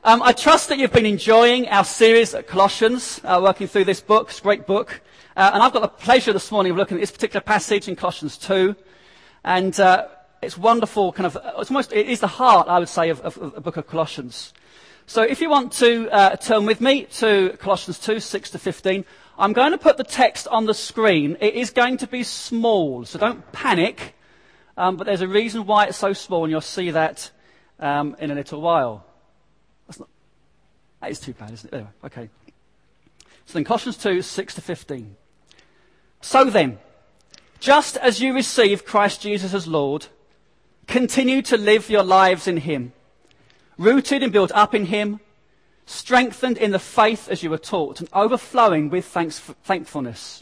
I trust that you've been enjoying our series at Colossians, working through this book. It's a great book. And I've got the pleasure this morning of looking at this particular passage in Colossians 2. And it's wonderful, it is the heart, I would say, of the book of Colossians. So if you want to turn with me to Colossians 2, 6 to 15, I'm going to put the text on the screen. It is going to be small, so don't panic. But there's a reason why it's so small, and you'll see that in a little while. That is too bad, isn't it? Anyway, okay. So then Colossians 2, 6 to 15. So then, just as you receive Christ Jesus as Lord, continue to live your lives in him, rooted and built up in him, strengthened in the faith as you were taught, and overflowing with thankfulness.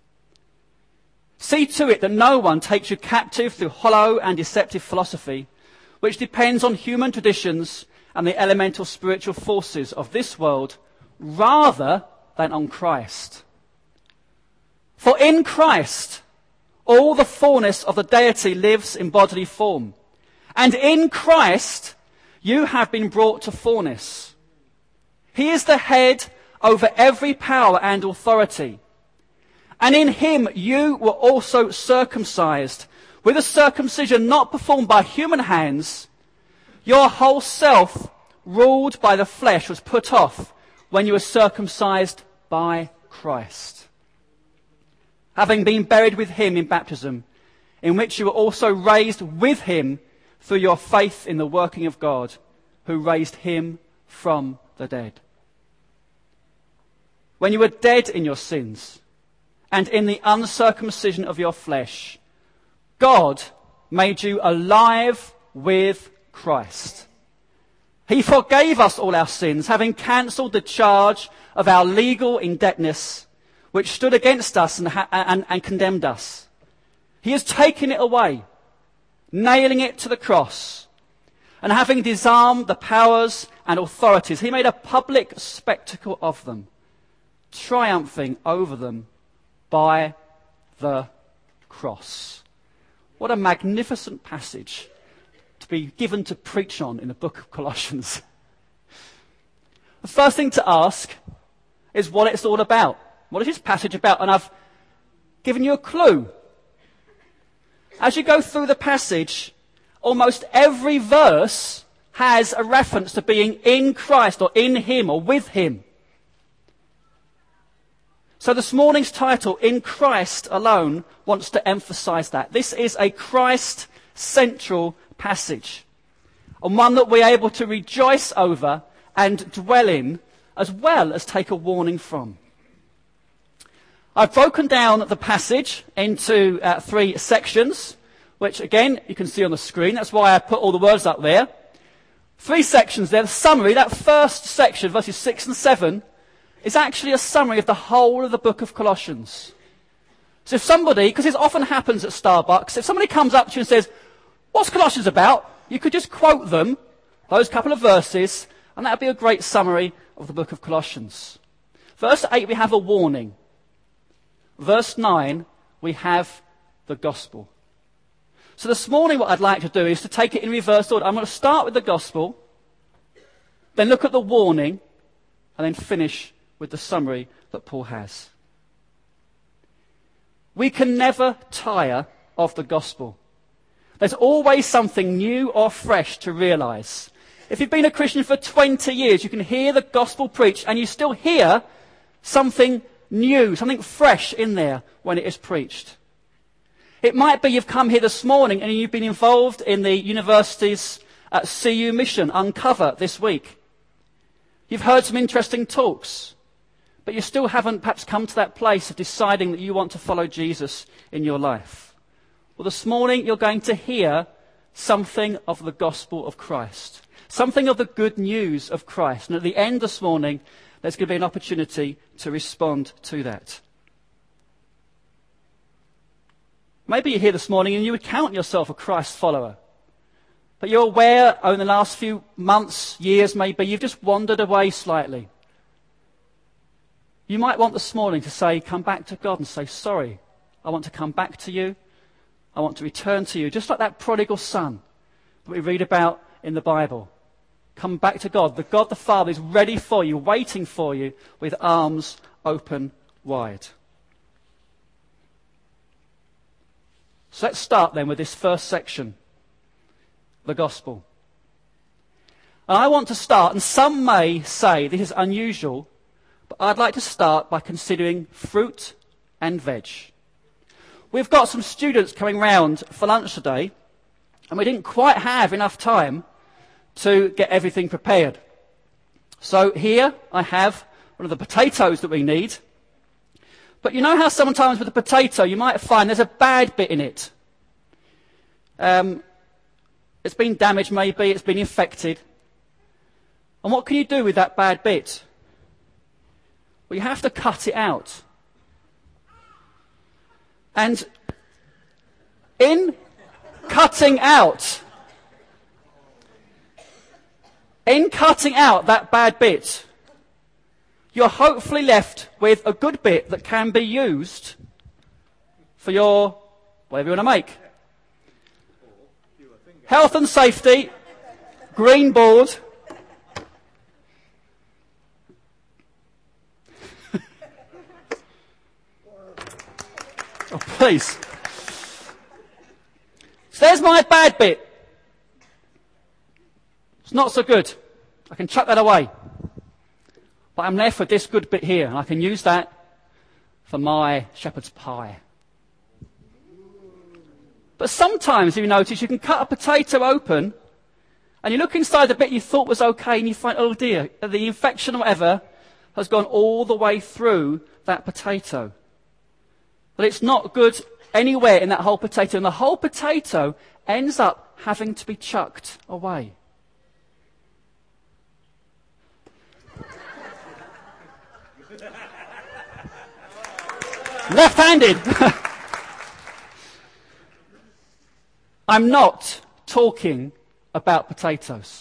See to it that no one takes you captive through hollow and deceptive philosophy, which depends on human traditions and the elemental spiritual forces of this world, rather than on Christ. For in Christ, all the fullness of the deity lives in bodily form. And in Christ, you have been brought to fullness. He is the head over every power and authority. And in him you were also circumcised, with a circumcision not performed by human hands. Your whole self, ruled by the flesh, was put off when you were circumcised by Christ, having been buried with him in baptism, in which you were also raised with him through your faith in the working of God, who raised him from the dead. When you were dead in your sins and in the uncircumcision of your flesh, God made you alive with Christ. He forgave us all our sins, having cancelled the charge of our legal indebtedness, which stood against us and condemned us. He has taken it away, nailing it to the cross. And having disarmed the powers and authorities, he made a public spectacle of them, triumphing over them by the cross. What a magnificent passage to be given to preach on in the book of Colossians. The first thing to ask is what it's all about. What is this passage about? And I've given you a clue. As you go through the passage, almost every verse has a reference to being in Christ or in him or with him. So this morning's title, In Christ Alone, wants to emphasize that. This is a Christ-central passage, and one that we're able to rejoice over and dwell in, as well as take a warning from. I've broken down the passage into 3 sections, which again you can see on the screen. That's why I put all the words up there. 3 sections there. The summary, that first section, verses 6 and 7, is actually a summary of the whole of the book of Colossians. So if somebody, because this often happens at Starbucks, if somebody comes up to you and says, "What's Colossians about?" you could just quote them, those couple of verses, and that would be a great summary of the book of Colossians. Verse 8, we have a warning. Verse 9, we have the gospel. So this morning what I'd like to do is to take it in reverse order. I'm going to start with the gospel, then look at the warning, and then finish with the summary that Paul has. We can never tire of the gospel. There's always something new or fresh to realize. If you've been a Christian for 20 years, you can hear the gospel preached, and you still hear something new, something fresh in there when it is preached. It might be you've come here this morning and you've been involved in the university's CU mission, Uncover, this week. You've heard some interesting talks, but you still haven't perhaps come to that place of deciding that you want to follow Jesus in your life. Well, this morning you're going to hear something of the gospel of Christ, something of the good news of Christ. And at the end this morning, there's going to be an opportunity to respond to that. Maybe you're here this morning and you would count yourself a Christ follower, but you're aware over the last few months, years maybe, you've just wandered away slightly. You might want this morning to say, come back to God and say, sorry, I want to come back to you. I want to return to you, just like that prodigal son that we read about in the Bible. come back to God. The God the Father is ready for you, waiting for you with arms open wide. So let's start then with this first section, the gospel. And I want to start, and some may say this is unusual, but I'd like to start by considering fruit and veg. We've got some students coming round for lunch today, and we didn't quite have enough time to get everything prepared. So here I have one of the potatoes that we need. But you know how sometimes with a potato you might find there's a bad bit in it. It's been damaged maybe, it's been infected. And what can you do with that bad bit? Well, you have to cut it out. And in cutting out that bad bit, you're hopefully left with a good bit that can be used for your, whatever you want to make. Health and safety, green board. Oh, please. So there's my bad bit. It's not so good. I can chuck that away. But I'm left with this good bit here, and I can use that for my shepherd's pie. But sometimes, you notice, you can cut a potato open, and you look inside the bit you thought was okay, and you find, oh dear, the infection or whatever has gone all the way through that potato. But it's not good anywhere in that whole potato, and the whole potato ends up having to be chucked away. Left-handed. I'm not talking about potatoes.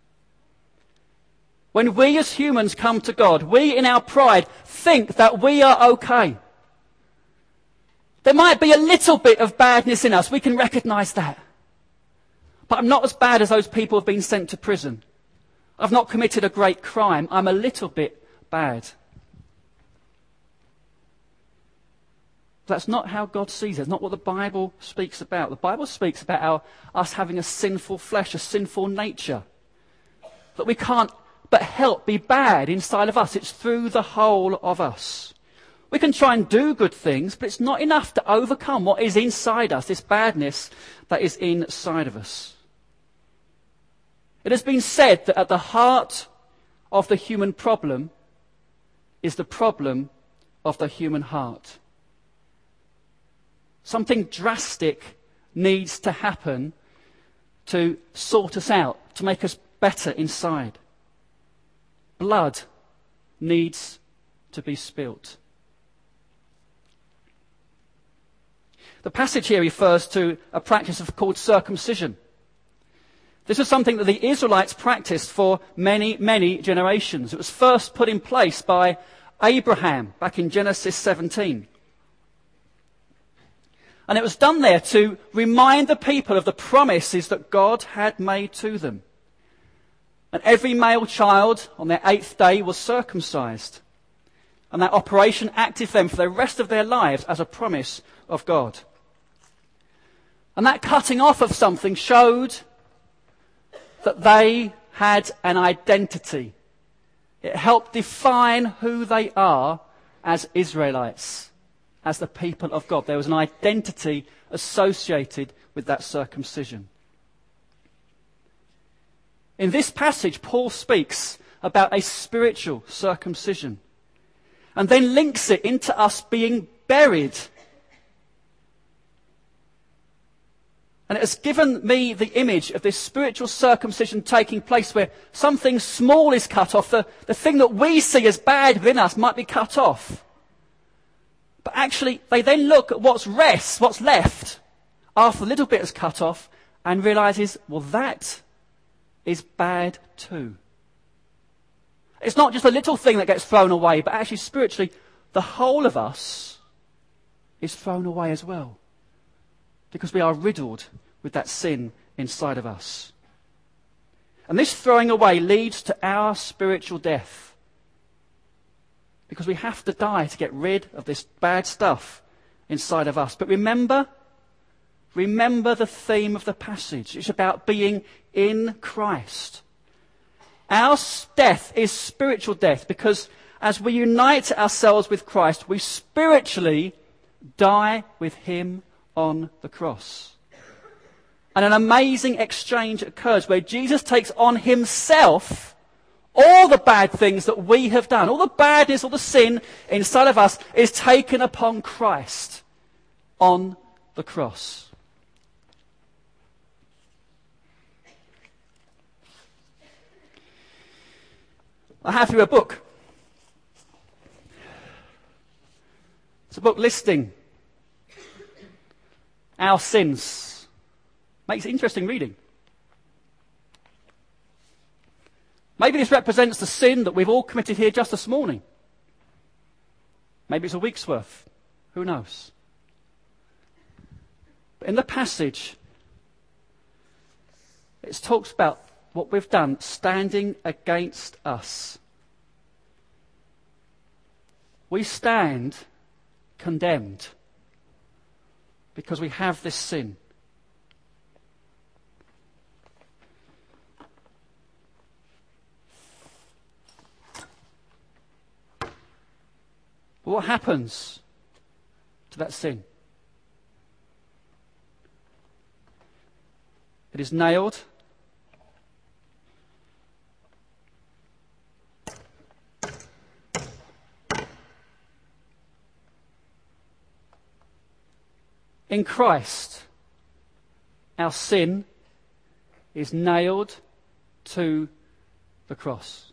When we as humans come to God, we in our pride think that we are okay. There might be a little bit of badness in us. We can recognize that. But I'm not as bad as those people who have been sent to prison. I've not committed a great crime. I'm a little bit bad. That's not how God sees it. It's not what the Bible speaks about. The Bible speaks about us having a sinful flesh, a sinful nature. That we can't but help be bad inside of us. It's through the whole of us. We can try and do good things, but it's not enough to overcome what is inside us, this badness that is inside of us. It has been said that at the heart of the human problem is the problem of the human heart. Something drastic needs to happen to sort us out, to make us better inside. Blood needs to be spilt. The passage here refers to a practice called circumcision. This was something that the Israelites practiced for many, many generations. It was first put in place by Abraham back in Genesis 17. And it was done there to remind the people of the promises that God had made to them. And every male child on their 8th day was circumcised. And that operation acted them for the rest of their lives as a promise of God. And that cutting off of something showed that they had an identity. It helped define who they are as Israelites, as the people of God. There was an identity associated with that circumcision. In this passage, Paul speaks about a spiritual circumcision and then links it into us being buried. And it has given me the image of this spiritual circumcision taking place where something small is cut off. The thing that we see as bad within us might be cut off. But actually, they then look at what's left after the little bit is cut off and realizes, well, that is bad too. It's not just a little thing that gets thrown away, but actually spiritually, the whole of us is thrown away as well. Because we are riddled with that sin inside of us. And this throwing away leads to our spiritual death. Because we have to die to get rid of this bad stuff inside of us. But remember the theme of the passage. It's about being in Christ. Our death is spiritual death because as we unite ourselves with Christ, we spiritually die with him on the cross. And an amazing exchange occurs where Jesus takes on himself all the bad things that we have done. All the badness, all the sin inside of us is taken upon Christ on the cross. I have here a book. It's a book listing our sins. Makes it interesting reading. Maybe this represents the sin that we've all committed here just this morning. Maybe it's a week's worth. Who knows? But in the passage, it talks about what we've done standing against us. We stand condemned because we have this sin. But what happens to that sin? It is nailed in Christ. Our sin is nailed to the cross.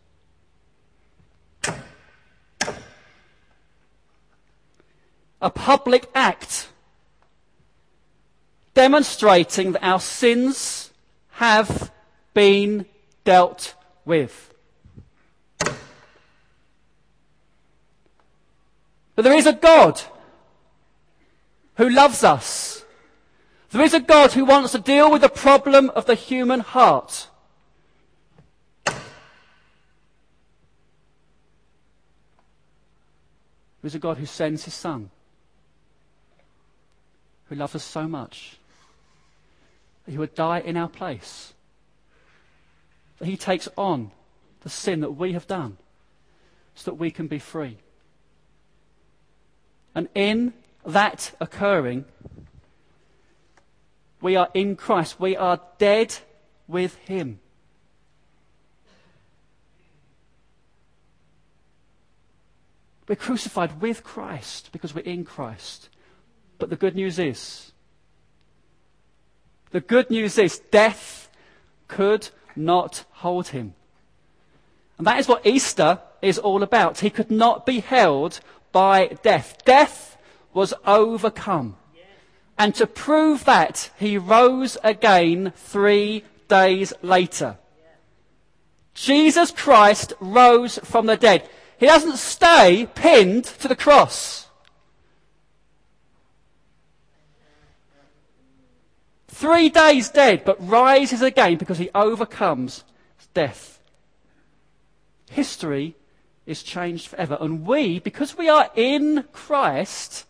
A public act demonstrating that our sins have been dealt with. But there is a God who loves us. There is a God who wants to deal with the problem of the human heart. There is a God who sends his Son, who loves us so much that he would die in our place, that he takes on the sin that we have done so that we can be free. And in that occurring, we are in Christ. We are dead with him. We're crucified with Christ because we're in Christ. But the good news is, death could not hold him. And that is what Easter is all about. He could not be held by death. Death was overcome. And to prove that, he rose again 3 days later. Jesus Christ rose from the dead. He doesn't stay pinned to the cross. 3 days dead, but rises again because he overcomes death. History is changed forever. And we, because we are in Christ,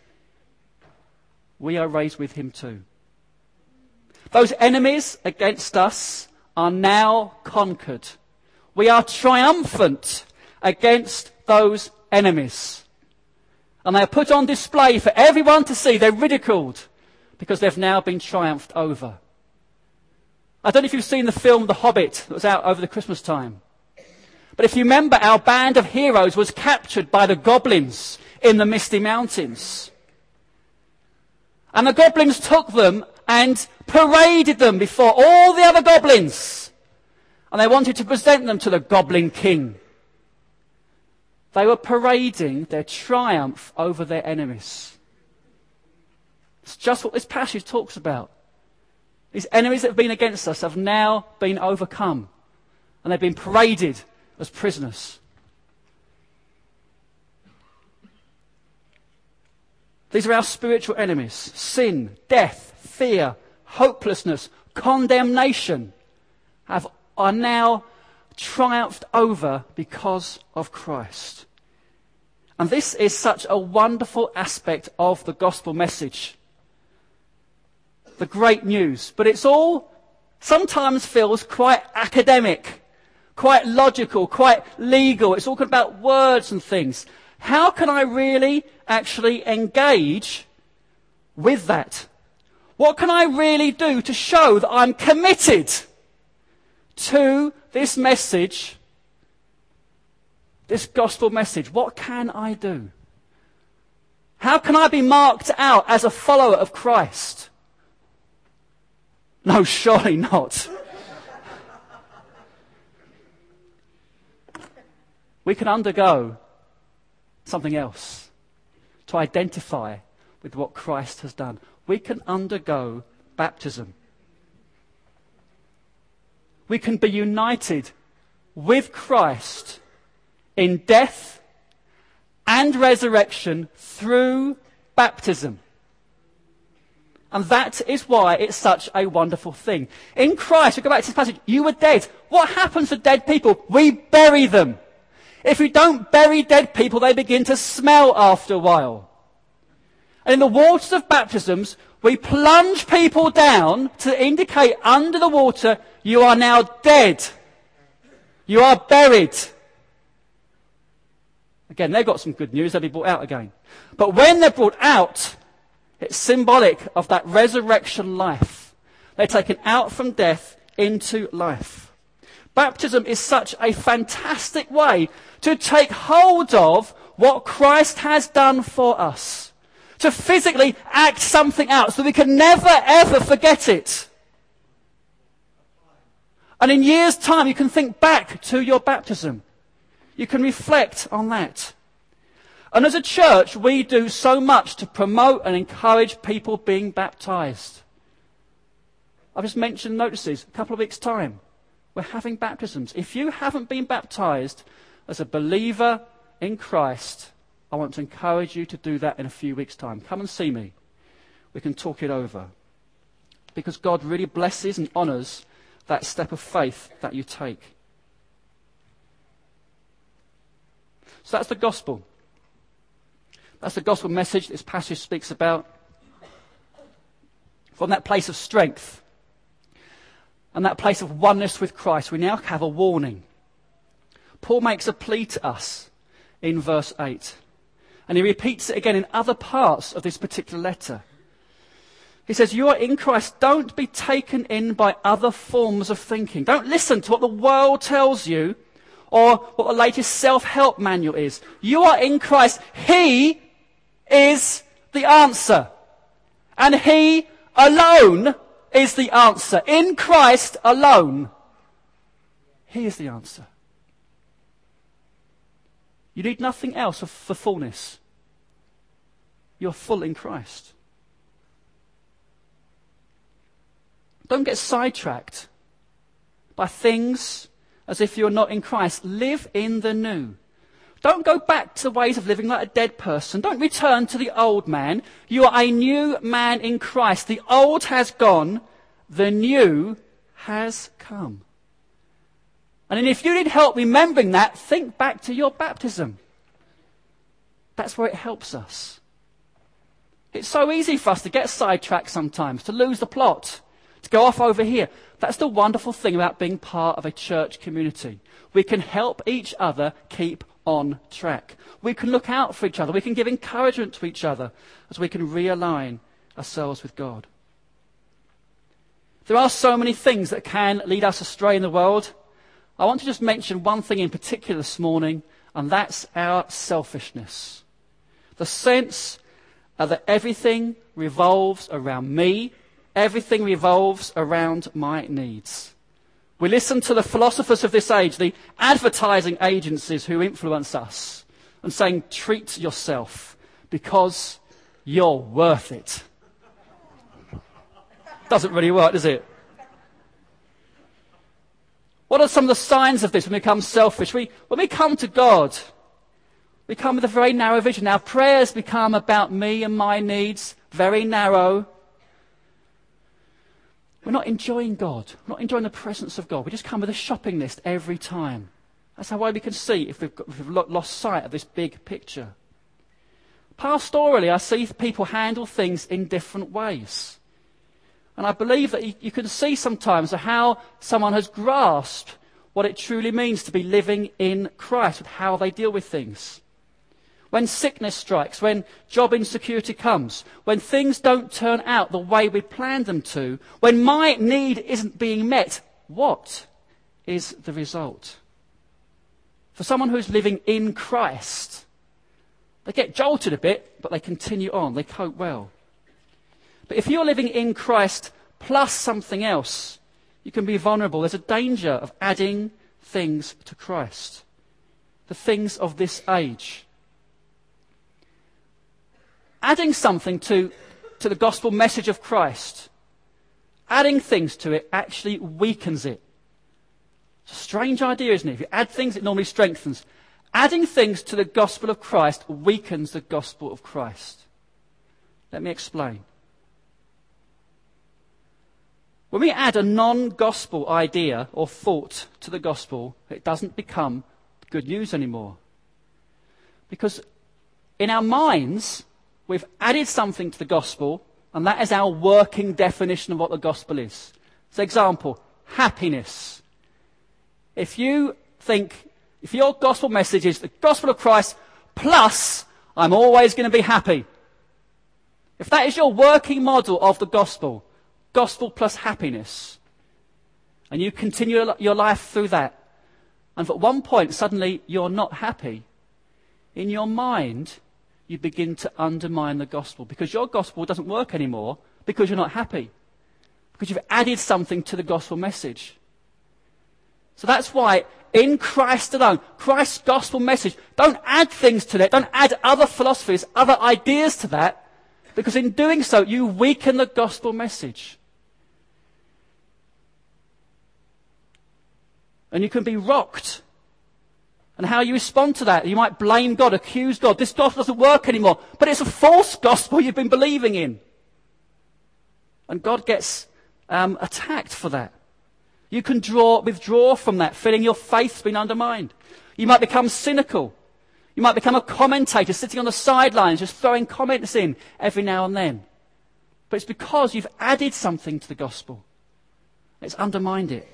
we are raised with him too. Those enemies against us are now conquered. We are triumphant against those enemies. And they are put on display for everyone to see. They're ridiculed because they've now been triumphed over. I don't know if you've seen the film The Hobbit that was out over the Christmas time. But if you remember, our band of heroes was captured by the goblins in the Misty Mountains. And the goblins took them and paraded them before all the other goblins. And they wanted to present them to the Goblin King. They were parading their triumph over their enemies. It's just what this passage talks about. These enemies that have been against us have now been overcome. And they've been paraded as prisoners. These are our spiritual enemies. Sin, death, fear, hopelessness, condemnation have are now triumphed over because of Christ. And this is such a wonderful aspect of the gospel message. The great news. But it's all sometimes feels quite academic, quite logical, quite legal. It's all about words and things. How can I really actually engage with that? What can I really do to show that I'm committed to this message, this gospel message? What can I do? How can I be marked out as a follower of Christ? No, surely not. We can undergo something else to identify with what Christ has done. We can undergo baptism. We can be united with Christ in death and resurrection through baptism. And that is why it's such a wonderful thing. In Christ, we go back to this passage, you were dead. What happens to dead people? We bury them. If we don't bury dead people, they begin to smell after a while. And in the waters of baptisms, we plunge people down to indicate under the water, you are now dead. You are buried. Again, they've got some good news. They'll be brought out again. But when they're brought out, it's symbolic of that resurrection life. They're taken out from death into life. Baptism is such a fantastic way to take hold of what Christ has done for us. To physically act something out so we can never ever forget it. And in years' time you can think back to your baptism. You can reflect on that. And as a church we do so much to promote and encourage people being baptized. I've just mentioned notices, a couple of weeks' time. We're having baptisms. If you haven't been baptized as a believer in Christ, I want to encourage you to do that in a few weeks' time. Come and see me. We can talk it over. Because God really blesses and honors that step of faith that you take. So that's the gospel. That's the gospel message this passage speaks about. From that place of strength and that place of oneness with Christ, we now have a warning. Paul makes a plea to us in verse 8. And he repeats it again in other parts of this particular letter. He says, you are in Christ. Don't be taken in by other forms of thinking. Don't listen to what the world tells you or what the latest self-help manual is. You are in Christ. He is the answer. And He alone is the answer. In Christ alone, He is the answer. You need nothing else for fullness. You're full in Christ. Don't get sidetracked by things as if you're not in Christ. Live in the new. Don't go back to the ways of living like a dead person. Don't return to the old man. You are a new man in Christ. The old has gone. The new has come. And if you need help remembering that, think back to your baptism. That's where it helps us. It's so easy for us to get sidetracked sometimes, to lose the plot, to go off over here. That's the wonderful thing about being part of a church community. We can help each other keep on track. We can look out for each other. We can give encouragement to each other as we can realign ourselves with God. There are so many things that can lead us astray in the world. I want to just mention one thing in particular this morning, and that's our selfishness. The sense that everything revolves around me, everything revolves around my needs. We listen to the philosophers of this age, the advertising agencies who influence us, and saying, treat yourself because you're worth it. Doesn't really work, does it? What are some of the signs of this when we become selfish? When we come to God, we come with a very narrow vision. Our prayers become about me and my needs, very narrow. we're not enjoying God. We're not enjoying the presence of God. We just come with a shopping list every time. That's how we can see if we've lost sight of this big picture. Pastorally, I see people handle things in different ways. And I believe that you can see sometimes how someone has grasped what it truly means to be living in Christ, with how they deal with things. When sickness strikes, when job insecurity comes, when things don't turn out the way we planned them to, when my need isn't being met, what is the result? For someone who's living in Christ, they get jolted a bit, but they continue on. They cope well. But if you're living in Christ plus something else, you can be vulnerable. There's a danger of adding things to Christ, the things of this age. Adding something to the gospel message of Christ, adding things to it actually weakens it. It's a strange idea, isn't it? If you add things, it normally strengthens. Adding things to the gospel of Christ weakens the gospel of Christ. Let me explain. When we add a non-gospel idea or thought to the gospel, it doesn't become good news anymore. Because in our minds, we've added something to the gospel, and that is our working definition of what the gospel is. For example, happiness. If your gospel message is the gospel of Christ plus I'm always going to be happy. If that is your working model of the gospel plus happiness, and you continue your life through that, and at one point suddenly you're not happy, in your mind you begin to undermine the gospel, because your gospel doesn't work anymore because you're not happy, because you've added something to the gospel message. So that's why in Christ alone, Christ's gospel message, don't add things to it, don't add other philosophies, other ideas to that, because in doing so you weaken the gospel message. And you can be rocked. And how you respond to that, you might blame God, accuse God. This gospel doesn't work anymore. But it's a false gospel you've been believing in. And God gets attacked for that. You can withdraw from that, feeling your faith's been undermined. You might become cynical. You might become a commentator sitting on the sidelines, just throwing comments in every now and then. But it's because you've added something to the gospel. It's undermined it.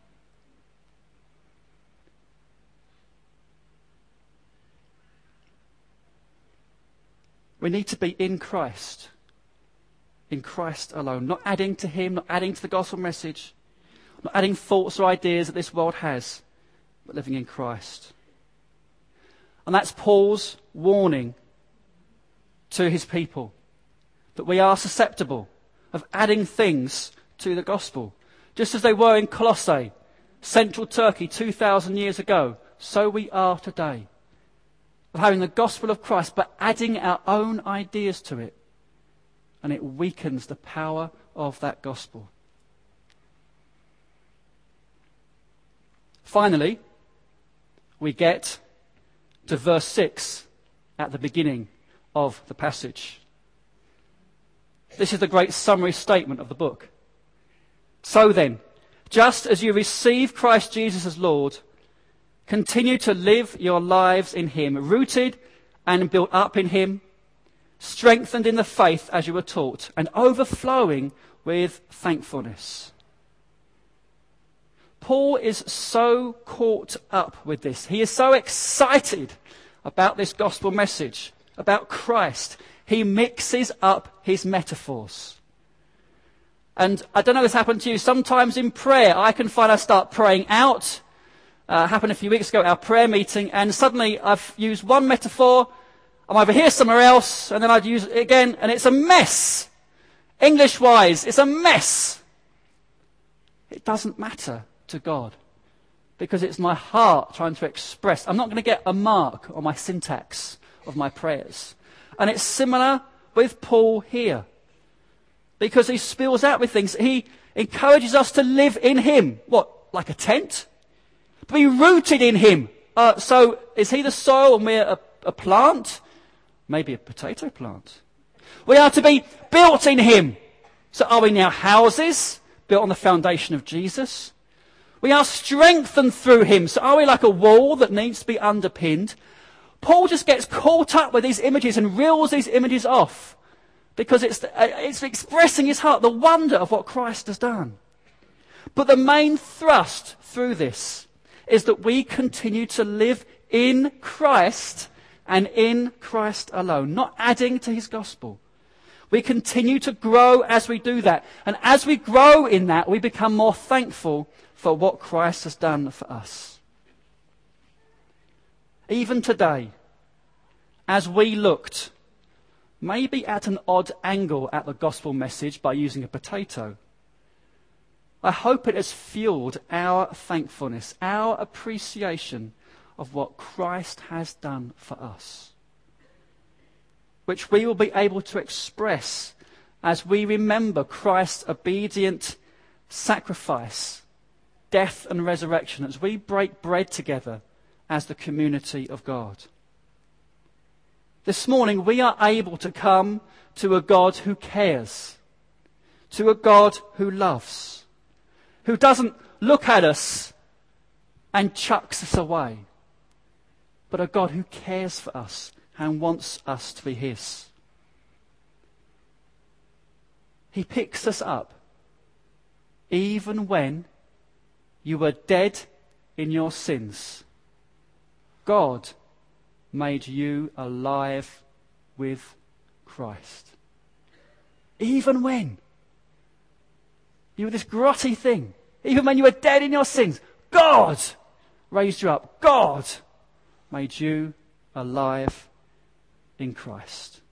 We need to be in Christ alone, not adding to him, not adding to the gospel message, not adding thoughts or ideas that this world has, but living in Christ. And that's Paul's warning to his people, that we are susceptible of adding things to the gospel. Just as they were in Colossae, central Turkey, 2,000 years ago, so we are today. Of having the gospel of Christ, but adding our own ideas to it. And it weakens the power of that gospel. Finally, we get to verse 6 at the beginning of the passage. This is the great summary statement of the book. So then, just as you receive Christ Jesus as Lord, continue to live your lives in him, rooted and built up in him, strengthened in the faith as you were taught, and overflowing with thankfulness. Paul is so caught up with this. He is so excited about this gospel message, about Christ. He mixes up his metaphors. And I don't know if this happened to you. Sometimes in prayer, I can find I start praying out. Happened a few weeks ago at our prayer meeting, and suddenly I've used one metaphor, I'm over here somewhere else, and then I'd use it again, and it's a mess. English-wise, it's a mess. It doesn't matter to God, because it's my heart trying to express. I'm not going to get a mark on my syntax of my prayers. And it's similar with Paul here, because he spills out with things. He encourages us to live in him. What, like a tent? To be rooted in him. So is he the soil and we're a plant? Maybe a potato plant. We are to be built in him. So are we now houses built on the foundation of Jesus. We are strengthened through him. So are we like a wall that needs to be underpinned? Paul just gets caught up with these images and reels these images off because it's expressing his heart, the wonder of what Christ has done. But the main thrust through this is that we continue to live in Christ and in Christ alone, not adding to his gospel. We continue to grow as we do that. And as we grow in that, we become more thankful for what Christ has done for us. Even today, as we looked, maybe at an odd angle at the gospel message by using a potato, I hope it has fueled our thankfulness, our appreciation of what Christ has done for us, which we will be able to express as we remember Christ's obedient sacrifice, death and resurrection, as we break bread together as the community of God. This morning we are able to come to a God who cares, to a God who loves, who doesn't look at us and chucks us away, but a God who cares for us and wants us to be his. He picks us up even when you were dead in your sins. God made you alive with Christ. Even when you were this grotty thing, even when you were dead in your sins, God raised you up. God made you alive in Christ.